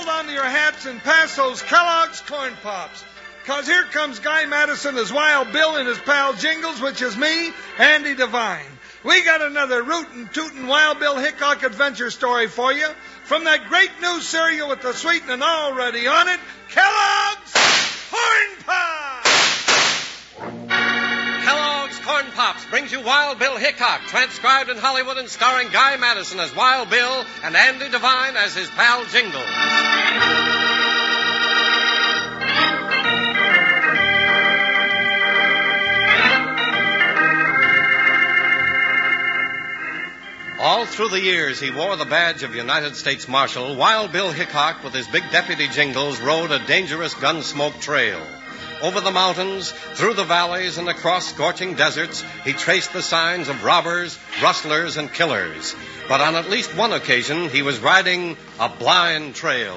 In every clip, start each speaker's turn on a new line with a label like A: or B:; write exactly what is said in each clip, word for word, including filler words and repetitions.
A: on to your hats and pass those Kellogg's Corn Pops. Because here comes Guy Madison as Wild Bill and his pal Jingles, which is me, Andy Devine. We got another rootin' tootin' Wild Bill Hickok adventure story for you from that great new cereal with the sweetening already on it, Kellogg's Corn Pops!
B: Kellogg's Corn Pops brings you Wild Bill Hickok, transcribed in Hollywood and starring Guy Madison as Wild Bill and Andy Devine as his pal Jingles. All through the years he wore the badge of United States Marshal, Wild Bill Hickok, with his big deputy Jingles, rode a dangerous gun-smoke trail. Over the mountains, through the valleys, and across scorching deserts, he traced the signs of robbers, rustlers, and killers. But on at least one occasion, he was riding a blind trail.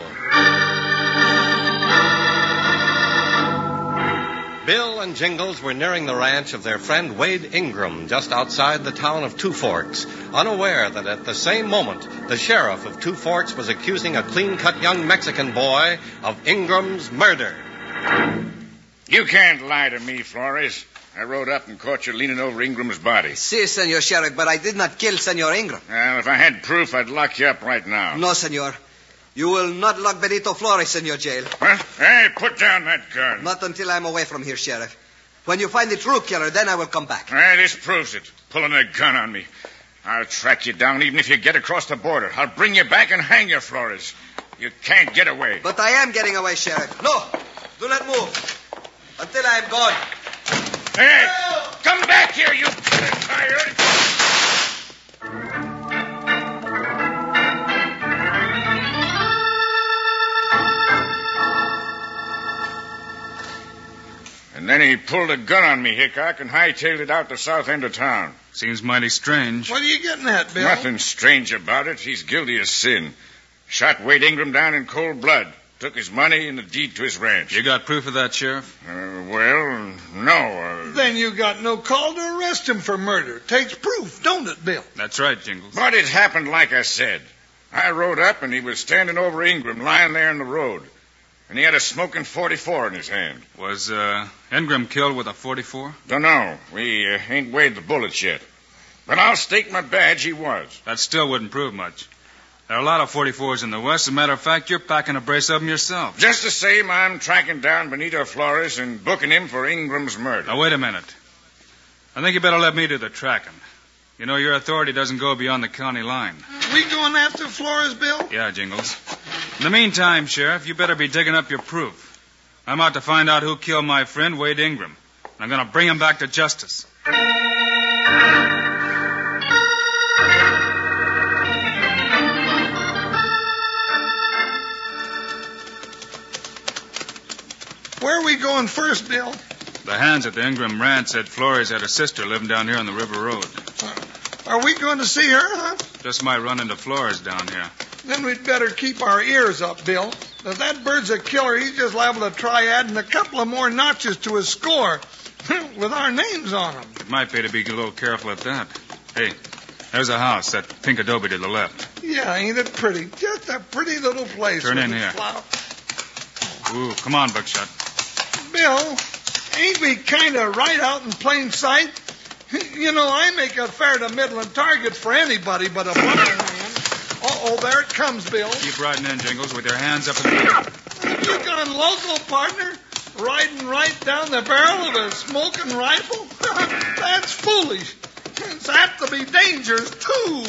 B: Bill and Jingles were nearing the ranch of their friend Wade Ingram just outside the town of Two Forks, unaware that at the same moment the sheriff of Two Forks was accusing a clean-cut young Mexican boy of Ingram's murder.
C: You can't lie to me, Flores. I rode up and caught you leaning over Ingram's body.
D: Si, Senor Sheriff, but I did not kill Senor Ingram.
C: Well, if I had proof, I'd lock you up right now.
D: No, Senor. You will not lock Benito Flores in your jail.
C: What? Hey, put down that gun.
D: Not until I'm away from here, Sheriff. When you find the true killer, then I will come back.
C: Hey, this proves it. Pulling a gun on me. I'll track you down even if you get across the border. I'll bring you back and hang you, Flores. You can't get away.
D: But I am getting away, Sheriff. No, do not move. Until I am gone.
C: Hey, come back here, you tired. And then he pulled a gun on me, Hickok, and hightailed it out the south end of town.
E: Seems mighty strange.
A: What are you getting at, Bill?
C: Nothing strange about it. He's guilty of sin. Shot Wade Ingram down in cold blood. Took his money and the deed to his ranch.
E: You got proof of that, Sheriff?
C: Uh, well, no. Uh...
A: Then you got no call to arrest him for murder. Takes proof, don't it, Bill?
E: That's right, Jingles.
C: But it happened like I said. I rode up and he was standing over Ingram, lying there in the road. And he had a smoking forty-four in his hand.
E: Was uh, Ingram killed with a forty-four?
C: Dunno. We uh, ain't weighed the bullets yet. But I'll stake my badge he was.
E: That still wouldn't prove much. There are a lot of forty-fours in the West. As a matter of fact, you're packing a brace of them yourself.
C: Just the same, I'm tracking down Benito Flores and booking him for Ingram's murder.
E: Now, wait a minute. I think you better let me do the tracking. You know, your authority doesn't go beyond the county line.
A: We going after Flores, Bill?
E: Yeah, Jingles. In the meantime, Sheriff, you better be digging up your proof. I'm out to find out who killed my friend, Wade Ingram. I'm going to bring him back to justice.
A: Where are we going first, Bill?
E: The hands at the Ingram ranch said Flores had a sister living down here on the River Road.
A: Uh, are we going to see her, huh?
E: Just might run into Flores down here.
A: Then we'd better keep our ears up, Bill. If that bird's a killer, he's just liable to try adding a couple of more notches to his score with our names on them.
E: It might pay to be a little careful at that. Hey, there's a house, that pink adobe to the left.
A: Yeah, ain't it pretty? Just a pretty little place.
E: Turn in here.
A: Flower.
E: Ooh, come on, Buckshot.
A: Bill, ain't we kind of right out in plain sight? You know, I make a fair to middling target for anybody but a blind man. Uh-oh, there it comes, Bill.
E: Keep riding in, Jingles, with your hands up in the air.
A: You gone local, partner? Riding right down the barrel of a smoking rifle? That's foolish. It's apt to be dangerous, too.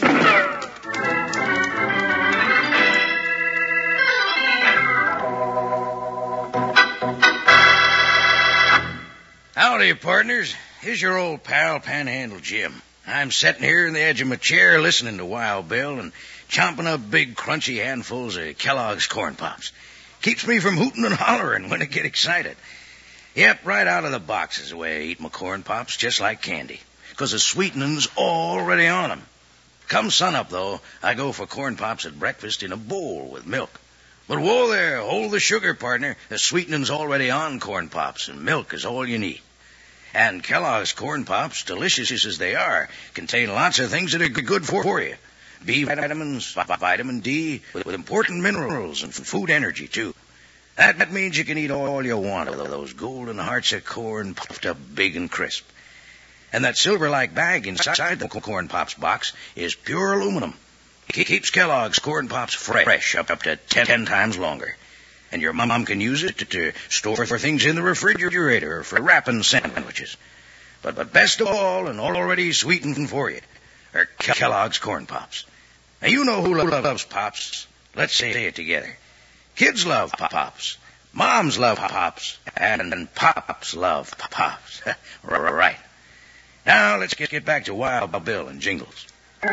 F: Howdy, partners. Here's your old pal, Panhandle Jim. I'm sitting here in the edge of my chair listening to Wild Bill and chomping up big, crunchy handfuls of Kellogg's Corn Pops. Keeps me from hooting and hollering when I get excited. Yep, right out of the box is the way I eat my Corn Pops, just like candy, because the sweetening's already on 'em. Come sunup, though, I go for Corn Pops at breakfast in a bowl with milk. But whoa there, hold the sugar, partner. The sweetening's already on Corn Pops, and milk is all you need. And Kellogg's Corn Pops, delicious as they are, contain lots of things that are good for you. B vitamins, vitamin D, with important minerals and food energy, too. That, that means you can eat all you want of those golden hearts of corn puffed up big and crisp. And that silver-like bag inside the Corn Pops box is pure aluminum. It keeps Kellogg's Corn Pops fresh up, up to ten, ten times longer. And your mom can use it to, to store for things in the refrigerator or for wrapping sandwiches. But, but best of all, and already sweetened for you, are Kellogg's Corn Pops. Now, you know who loves Pops. Let's say it together. Kids love Pops. Moms love Pops. And, and Pops love Pops. Right. Now, let's get, get back to Wild Bill and Jingles.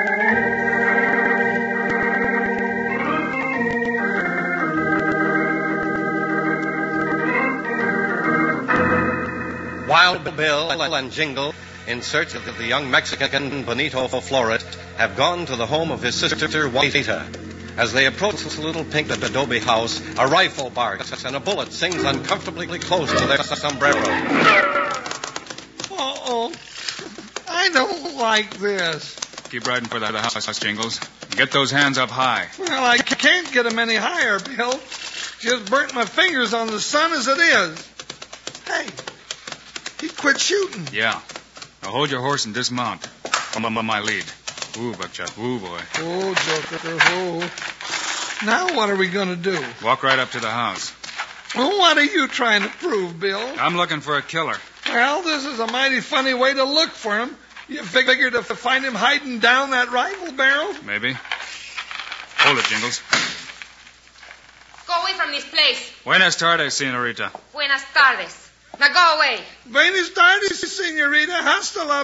B: Wild Bill and Jingle, in search of the young Mexican Benito Flores, have gone to the home of his sister Juanita. As they approach this little pink adobe house, a rifle barks and a bullet sings uncomfortably close to their sombrero.
A: Uh-oh. I don't like this.
E: Keep riding for that house, Jingles. Get those hands up high.
A: Well, I can't get them any higher, Bill. Just burnt my fingers on the sun as it is. Hey, he quit shooting.
E: Yeah. Now hold your horse and dismount. Come on my lead. Ooh, Buckshot. Ooh, boy.
A: Oh, Joker. Oh. Now what are we going to do?
E: Walk right up to the house.
A: Well, what are you trying to prove, Bill?
E: I'm looking for a killer.
A: Well, this is a mighty funny way to look for him. You figured to find him hiding down that rifle barrel?
E: Maybe. Hold it, Jingles.
G: Go away from this place.
E: Buenas tardes, senorita.
G: Buenas tardes. Now go away.
A: Buenas tardes, senorita. Hasta la...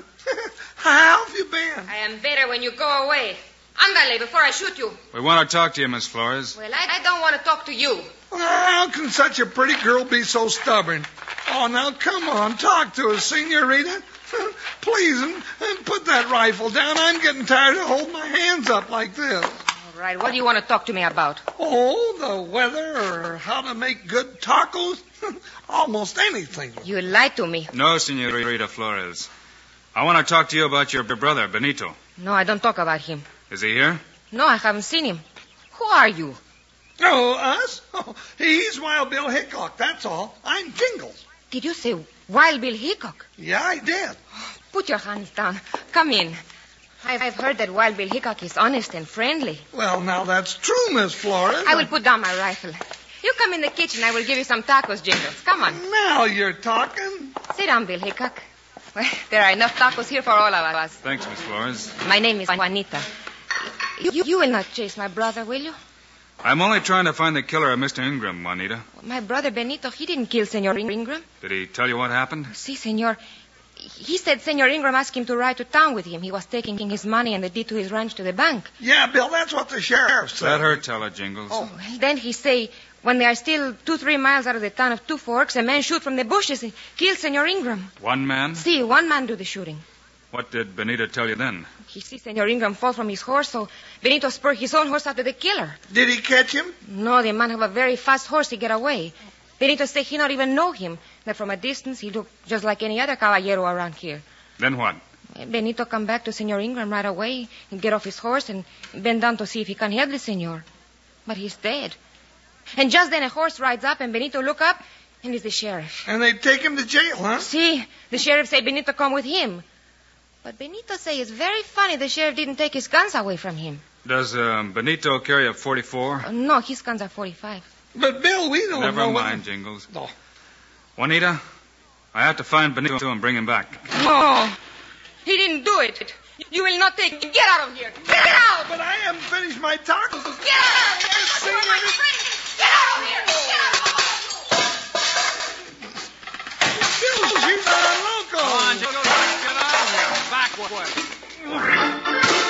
A: How have you been?
G: I am better when you go away. Ándale, before I shoot you.
E: We want to talk to you, Miss Flores.
G: Well, I, I don't want to talk to you.
A: Well, how can such a pretty girl be so stubborn? Oh, now, come on. Talk to us, senorita. Please, and, and put that rifle down. I'm getting tired of holding my hands up like this.
G: All right, what do you want to talk to me about?
A: Oh, the weather or how to make good tacos? Almost anything.
G: You lied to me.
E: No, senorita Flores. I want to talk to you about your brother, Benito.
G: No, I don't talk about him.
E: Is he here?
G: No, I haven't seen him. Who are you?
A: Oh, us? Oh, he's Wild Bill Hickok, that's all. I'm Jingles.
G: Did you say Wild Bill Hickok?
A: Yeah, I did.
G: Put your hands down. Come in. I've, I've heard that Wild Bill Hickok is honest and friendly.
A: Well, now that's true, Miss Flores.
G: I will put down my rifle. You come in the kitchen. I will give you some tacos, Jingles. Come on.
A: Now you're talking.
G: Sit down, Bill Hickok. Well, there are enough tacos here for all of us.
E: Thanks, Miss Flores.
G: My name is Juanita. You, you will not chase my brother, will you?
E: I'm only trying to find the killer of Mister Ingram, Juanita.
G: My brother Benito, he didn't kill Senor Ingram.
E: Did he tell you what happened?
G: Si, Senor. He said Senor Ingram asked him to ride to town with him. He was taking his money and the deed to his ranch to the bank.
A: Yeah, Bill, that's what the sheriff said.
E: Let her tell it, Jingles.
G: Oh, well, then he say, when they are still two, three miles out of the town of Two Forks, a man shoot from the bushes and kill Senor Ingram.
E: One man?
G: Si, one man do the shooting.
E: What did Benito tell you then?
G: He see Senor Ingram fall from his horse, so Benito spurred his own horse after the killer.
A: Did he catch him?
G: No, the man have a very fast horse. He get away. Benito say he not even know him. That from a distance he look just like any other caballero around here.
E: Then what?
G: Benito come back to Senor Ingram right away and get off his horse and bend down to see if he can help the senor. But he's dead. And just then a horse rides up and Benito look up and it's the sheriff.
A: And they take him to jail, huh?
G: See, the sheriff say Benito come with him. But Benito say it's very funny the sheriff didn't take his guns away from him.
E: Does um, Benito carry a forty-four?
G: Uh, no, his guns are forty-five.
A: But, Bill, we don't
E: Never
A: know...
E: Never mind,
A: what...
E: Jingles.
A: No.
E: Juanita, I have to find Benito and bring him back.
G: No, he didn't do it. You will not take... Get out of here. Get out!
A: But I haven't finished my tacos.
G: Get out of here! You're my friend. Get out of here! Get out of here!
A: Bill, she's not a loco.
E: Come on, Jingles, let's get out of here. Back way.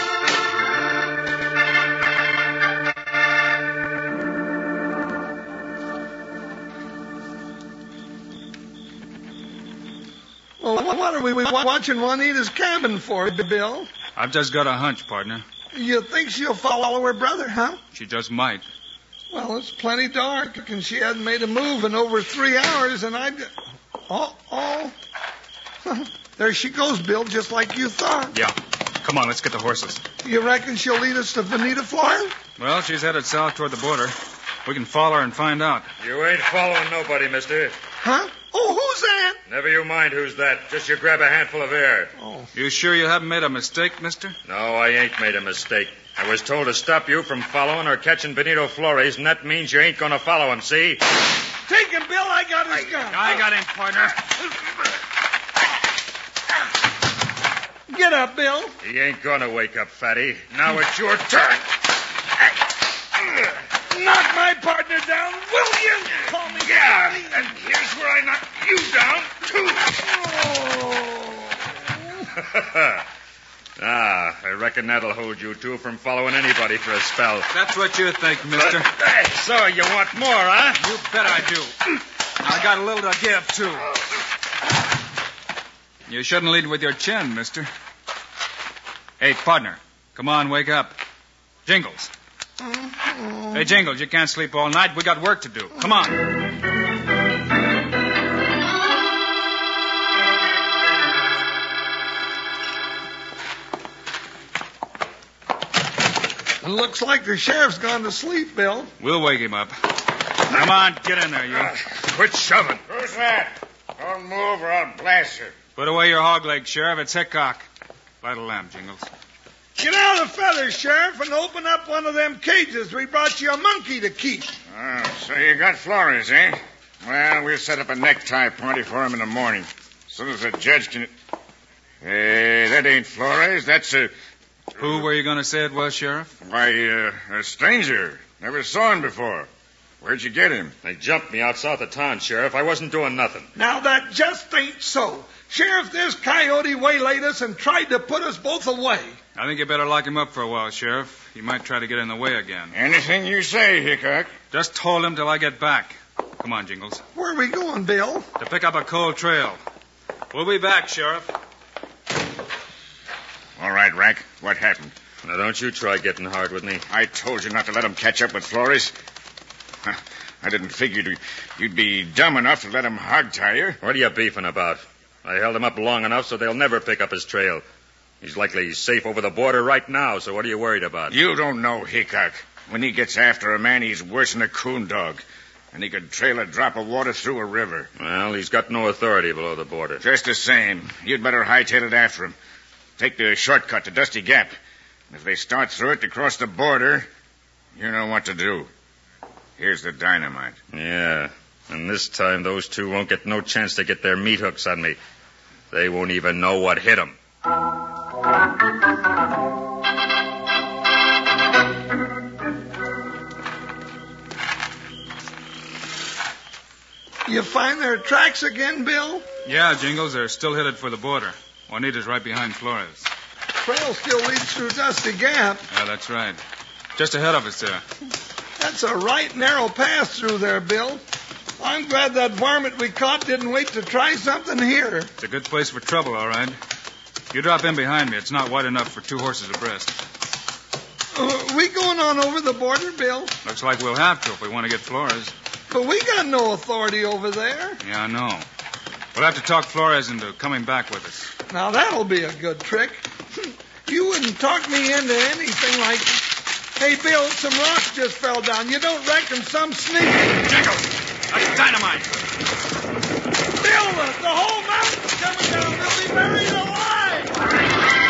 A: Well, what are we watching Juanita's cabin for, Bill?
E: I've just got a hunch, partner.
A: You think she'll follow her brother, huh?
E: She just might.
A: Well, it's plenty dark, and she hasn't made a move in over three hours, and I... Oh, oh. There she goes, Bill, just like you thought.
E: Yeah. Come on, let's get the horses.
A: You reckon she'll lead us to Bonita Flora?
E: Well, she's headed south toward the border. We can follow her and find out.
H: You ain't following nobody, mister.
A: Huh? Oh, who's that?
H: Never you mind who's that. Just you grab a handful of air.
A: Oh.
E: You sure you haven't made a mistake, mister?
H: No, I ain't made a mistake. I was told to stop you from following or catching Benito Flores, and that means you ain't going to follow him, see?
A: Take him, Bill. I got his gun.
E: I got him, partner.
A: Get up, Bill.
H: He ain't going to wake up, fatty. Now it's your turn.
A: Knock my partner down, will you? Call me.
C: Yeah, and here's where I knock you down, too.
A: Oh.
H: Ah, I reckon that'll hold you two from following anybody for a spell.
E: That's what you think, mister.
H: But, so you want more, huh?
E: You bet I do. I got a little to give, too. You shouldn't lead with your chin, mister. Hey, partner, come on, wake up. Jingles.
A: Oh.
E: Hey, Jingles, you can't sleep all night. We got work to do. Come on.
A: It looks like the sheriff's gone to sleep, Bill.
E: We'll wake him up. Come on, get in there, you.
C: Uh, quit shoving. Who's that? Don't move or I'll blast you.
E: Put away your hog leg, Sheriff. It's Hickok. Light a lamp, Jingles.
A: Get out of the feathers, Sheriff, and open up one of them cages. We brought you a monkey to keep.
C: Oh, so you got Flores, eh? Well, we'll set up a necktie party for him in the morning. As soon as the judge can... Hey, that ain't Flores. That's a...
E: Who were you going to say it was, Sheriff?
C: Why, uh, a stranger. Never saw him before. Where'd you get him?
H: They jumped me out south of town, Sheriff. I wasn't doing nothing.
A: Now, that just ain't so. Sheriff, this coyote waylaid us and tried to put us both away.
E: I think you better lock him up for a while, Sheriff. He might try to get in the way again.
C: Anything you say, Hickok.
E: Just hold him till I get back. Come on, Jingles.
A: Where are we going, Bill?
E: To pick up a cold trail. We'll be back, Sheriff.
C: All right, Rack. What happened?
H: Now, don't you try getting hard with me.
C: I told you not to let him catch up with Flores. I didn't figure you'd, you'd be dumb enough to let him hog-tie you.
H: What are you beefing about? I held him up long enough so they'll never pick up his trail. He's likely safe over the border right now, so what are you worried about?
C: You don't know Hickok. When he gets after a man, he's worse than a coon dog. And he could trail a drop of water through a river.
H: Well, he's got no authority below the border.
C: Just the same, you'd better hightail it after him. Take the shortcut to Dusty Gap. And if they start through it to cross the border, you know what to do. Here's the dynamite.
H: Yeah, and this time those two won't get no chance to get their meat hooks on me. They won't even know what hit them.
A: You find their tracks again, Bill?
E: Yeah, Jingles, they're still headed for the border. Juanita's right behind Flores.
A: Trail still leads through Dusty Gap.
E: Yeah, that's right. Just ahead of us there.
A: That's a right narrow pass through there, Bill. I'm glad that varmint we caught didn't wait to try something here.
E: It's a good place for trouble, all right. You drop in behind me. It's not wide enough for two horses abreast.
A: Uh, we going on over the border, Bill?
E: Looks like we'll have to if we want to get Flores.
A: But we got no authority over there.
E: Yeah, I know. We'll have to talk Flores into coming back with us.
A: Now, that'll be a good trick. You wouldn't talk me into anything like... Hey, Bill, some rocks just fell down. You don't reckon some sneak...
E: Jingles! That's dynamite!
A: Bill, the, the whole mountain's coming down. We'll be buried alive!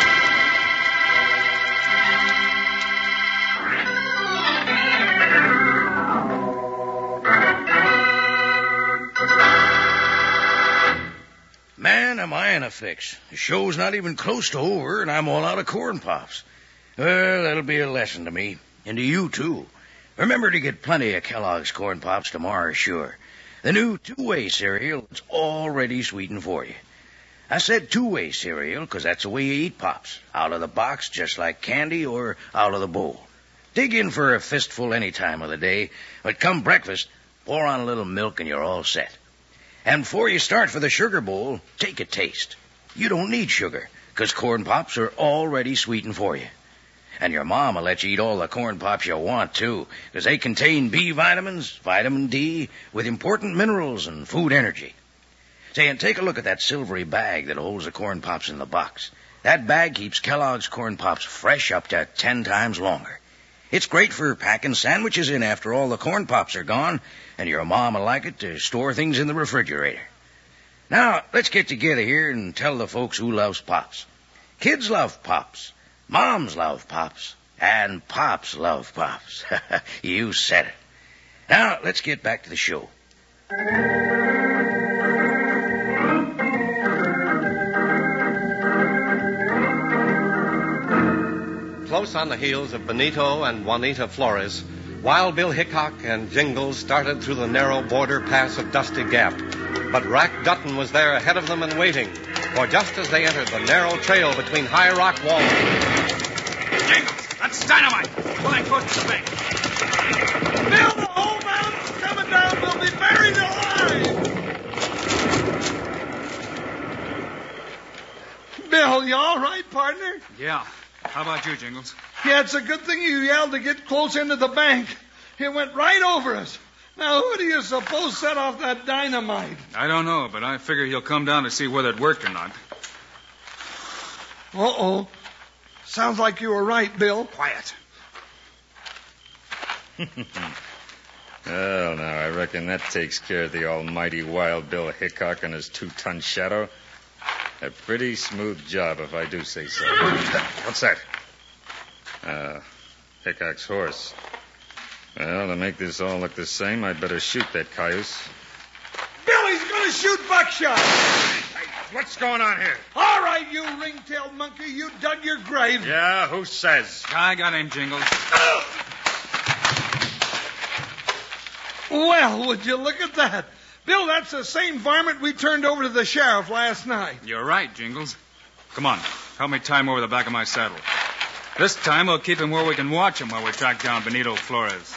F: Man, am I in a fix. The show's not even close to over, and I'm all out of corn pops. Well, that'll be a lesson to me, and to you, too. Remember to get plenty of Kellogg's Corn Pops tomorrow, sure. The new two-way cereal that's already sweetened for you. I said two-way cereal because that's the way you eat Pops. Out of the box, just like candy, or out of the bowl. Dig in for a fistful any time of the day, but come breakfast, pour on a little milk and you're all set. And before you start for the sugar bowl, take a taste. You don't need sugar, because Corn Pops are already sweetened for you. And your mom will let you eat all the Corn Pops you want, too, because they contain B vitamins, vitamin D, with important minerals and food energy. Say, and take a look at that silvery bag that holds the Corn Pops in the box. That bag keeps Kellogg's Corn Pops fresh up to ten times longer. It's great for packing sandwiches in after all the Corn Pops are gone, and your mom will like it to store things in the refrigerator. Now, let's get together here and tell the folks who loves Pops. Kids love Pops. Moms love Pops. And Pops love Pops. You said it. Now, let's get back to the show.
B: Close on the heels of Benito and Juanita Flores, Wild Bill Hickok and Jingles started through the narrow border pass of Dusty Gap. But Rack Dutton was there ahead of them and waiting, for just as they entered the narrow trail between high rock walls...
E: Jingles, that's dynamite! Pulling close to the bank.
A: Bill, the whole mountain's coming down. We'll be buried alive. Bill, you all right, partner?
E: Yeah. How about you, Jingles?
A: Yeah, it's a good thing you yelled to get close into the bank. It went right over us. Now, who do you suppose set off that dynamite?
E: I don't know, but I figure he'll come down to see whether it worked or not.
A: Uh-oh. Sounds like you were right, Bill.
E: Quiet.
H: Well, now, I reckon that takes care of the almighty Wild Bill Hickok and his two-ton shadow. A pretty smooth job, if I do say so. What's that? Uh, Hickok's horse. Well, to make this all look the same, I'd better shoot that cayuse.
A: Billy's going to shoot buckshot.
H: Hey, what's going on here?
A: All right, you ring-tailed monkey. You dug your grave.
H: Yeah, who says?
E: I got him, Jingles.
A: Well, would you look at that? Bill, that's the same varmint we turned over to the sheriff last night.
E: You're right, Jingles. Come on, help me tie him over the back of my saddle. This time we'll keep him where we can watch him while we track down Benito Flores.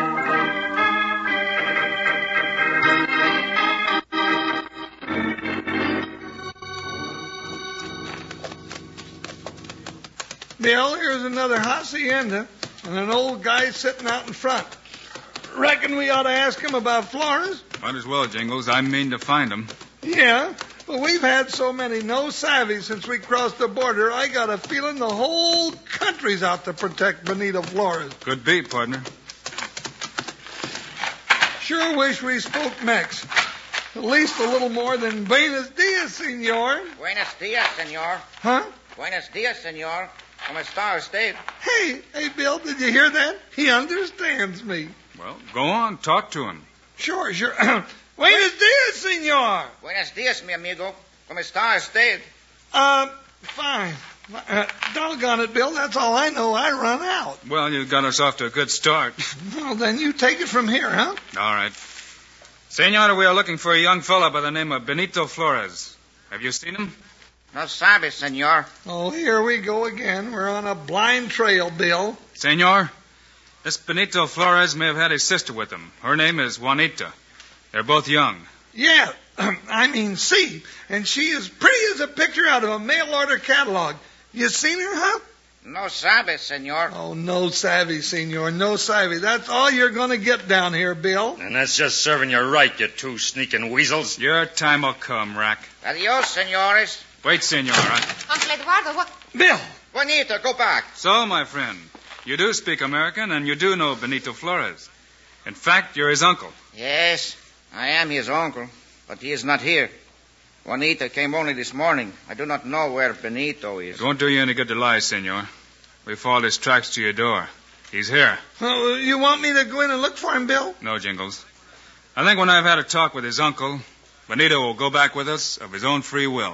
A: Bill, here's another hacienda and an old guy sitting out in front. Reckon we ought to ask him about Flores?
E: Might as well, Jingles. I mean to find him.
A: Yeah, but we've had so many no-savvy since we crossed the border, I got a feeling the whole country's out to protect Benito Flores.
E: Could be, partner.
A: Sure wish we spoke Mex. At least a little more than Buenos Dias, senor.
I: Buenos dias, senor.
A: Huh?
I: Buenos dias, senor. ¿Cómo está usted?
A: Hey, hey, Bill, did you hear that? He understands me.
E: Well, go on. Talk to him.
A: Sure, sure. Buenos dias, senor.
I: Buenos dias, mi amigo. ¿Cómo está usted?
A: Uh, fine. Uh, doggone it, Bill. That's all I know. I run out.
E: Well, you got us off to a good start.
A: Well, then you take it from here, huh?
E: All right. Senor, we are looking for a young fellow by the name of Benito Flores. Have you seen him?
I: No sabe, senor.
A: Oh, here we go again. We're on a blind trail, Bill.
E: Senor, this Benito Flores may have had his sister with him. Her name is Juanita. They're both young.
A: Yeah, I mean, see. And she is pretty as a picture out of a mail-order catalog. You seen her, huh?
I: No sabe, senor.
A: Oh, no savvy, senor. No savvy. That's all you're going to get down here, Bill.
H: And that's just serving you right, you two sneaking weasels.
E: Your time will come, Rack.
I: Adios, senores.
E: Wait, senor. I...
G: Uncle Eduardo, what...
A: Bill!
I: Juanita, go back.
E: So, my friend, you do speak American and you do know Benito Flores. In fact, you're his uncle.
I: Yes, I am his uncle, but he is not here. Juanita came only this morning. I do not know where Benito is.
E: It won't do you any good to lie, senor. We followed his tracks to your door. He's here.
A: Oh, you want me to go in and look for him, Bill?
E: No, Jingles. I think when I've had a talk with his uncle, Benito will go back with us of his own free will.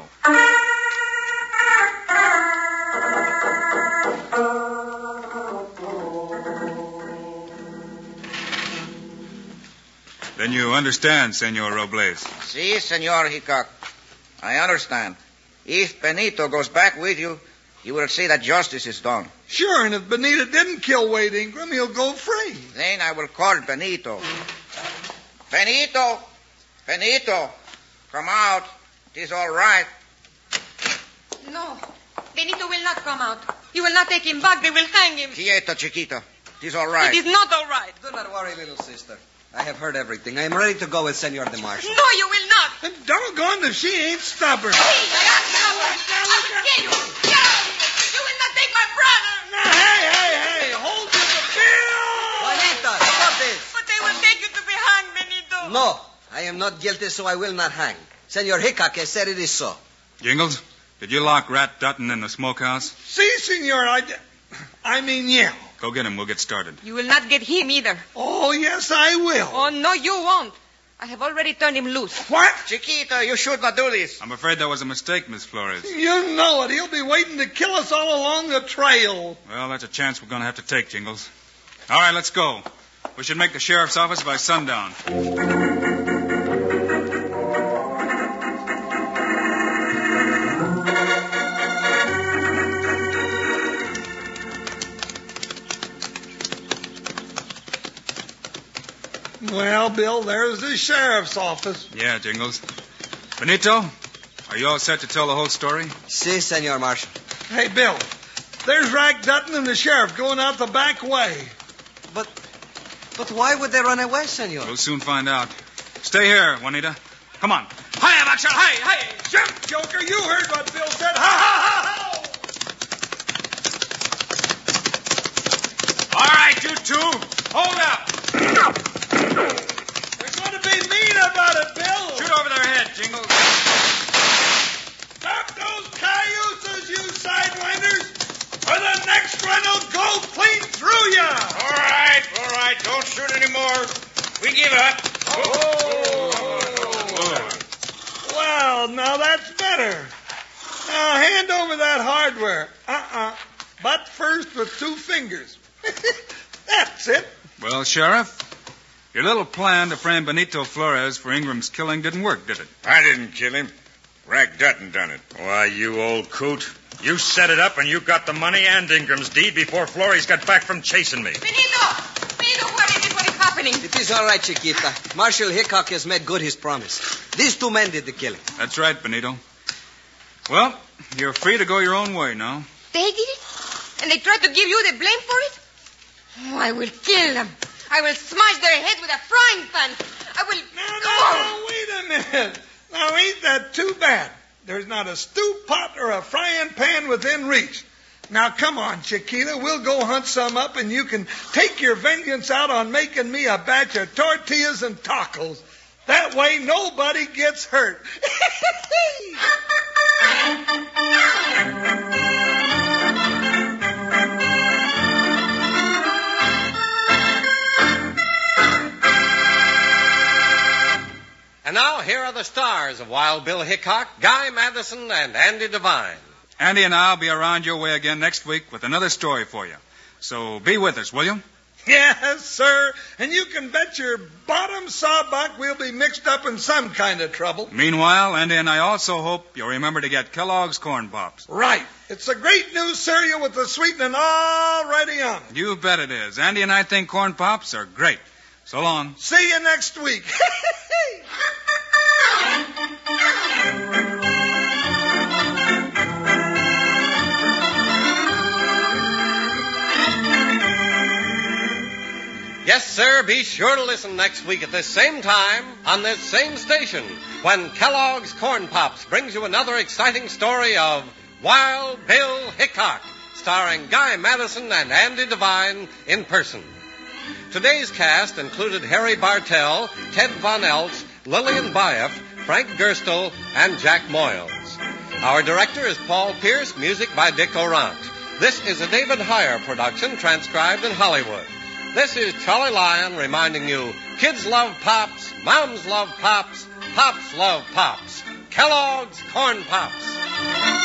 E: Then you understand, Senor Robles.
I: Si, senor Hickok. I understand. If Benito goes back with you, you will see that justice is done.
A: Sure, and if Benito didn't kill Wade Ingram, he'll go free.
I: Then I will call Benito. Benito! Benito! Come out. It is all right.
G: No. Benito will not come out. You will not take him back. They will hang him.
I: Quieta, chiquita. It is all right.
G: It is not all right.
D: Do not worry, little sister. I have heard everything. I am ready to go with Senor de Marshall.
G: No, you will not.
A: And doggone if she ain't stubborn.
G: Please, I ask you. I will kill you. Get
D: No, I am not guilty, so I will not hang. Senor Hickok has said it is so.
E: Jingles, did you lock Rat Dutton in the smokehouse?
A: Si, senor. I, I mean, yeah.
E: Go get him. We'll get started.
G: You will not get him either.
A: Oh, yes, I will.
G: Oh, no, you won't. I have already turned him loose.
A: What?
I: Chiquita, you should not do this.
E: I'm afraid that was a mistake, Miss Flores.
A: You know it. He'll be waiting to kill us all along the trail.
E: Well, that's a chance we're going to have to take, Jingles. All right, let's go. We should make the sheriff's office by sundown.
A: Well, Bill, there's the sheriff's office.
E: Yeah, Jingles. Benito, are you all set to tell the whole story?
D: Si, Senor Marshal.
A: Hey, Bill, there's Rack Dutton and the sheriff going out the back way.
D: But, but why would they run away, Senor?
E: We'll soon find out. Stay here, Juanita. Come on. Hi, Action! Hi, hi!
A: Jump, Joker! You heard what Bill said. Ha, ha, ha, ha!
E: All right, you two, hold up.
A: They're going to be mean about it, Bill.
E: Shoot over their head, Jingles.
A: Stop those cayuses, you sidewinders, or the next one will go clean through you.
C: All right, all right. Don't shoot anymore. We give up.
A: Oh. Well, now that's better. Now hand over that hardware. Uh-uh. Butt first with two fingers. That's it.
E: Well, Sheriff, your little plan to frame Benito Flores for Ingram's killing didn't work, did it?
C: I didn't kill him. Rack Dutton done it.
H: Why, you old coot. You set it up and you got the money and Ingram's deed before Flores got back from chasing me.
G: Benito! Benito, what is it? What is happening?
D: It is all right, Chiquita. Marshal Hickok has made good his promise. These two men did the killing.
E: That's right, Benito. Well, you're free to go your own way now.
G: They did it? And they tried to give you the blame for it? Oh, I will kill them. I will smash their head with a frying pan. I will...
A: No,
G: Come
A: no,
G: on.
A: no, wait a minute. Now, ain't that too bad? There's not a stew pot or a frying pan within reach. Now, come on, Chiquita. We'll go hunt some up, and you can take your vengeance out on making me a batch of tortillas and tacos. That way, nobody gets hurt.
B: And now, here are the stars of Wild Bill Hickok, Guy Madison, and Andy Devine.
E: Andy and I'll be around your way again next week with another story for you. So be with us, will you?
A: Yes, sir. And you can bet your bottom sawbuck we'll be mixed up in some kind of trouble.
E: Meanwhile, Andy and I also hope you'll remember to get Kellogg's Corn Pops.
A: Right. It's a great new cereal with the sweetening already on it.
E: You bet it is. Andy and I think Corn Pops are great. So long.
A: See you next week.
B: Yes, sir, be sure to listen next week at this same time on this same station when Kellogg's Corn Pops brings you another exciting story of Wild Bill Hickok, starring Guy Madison and Andy Devine in person. Today's cast included Harry Bartell, Ted Von Eltz, Lillian Bayef, Frank Gerstel, and Jack Moyles. Our director is Paul Pierce, music by Dick Orant. This is a David Heyer production transcribed in Hollywood. This is Charlie Lyon reminding you, kids love Pops, moms love Pops, Pops love Pops. Kellogg's Corn Pops.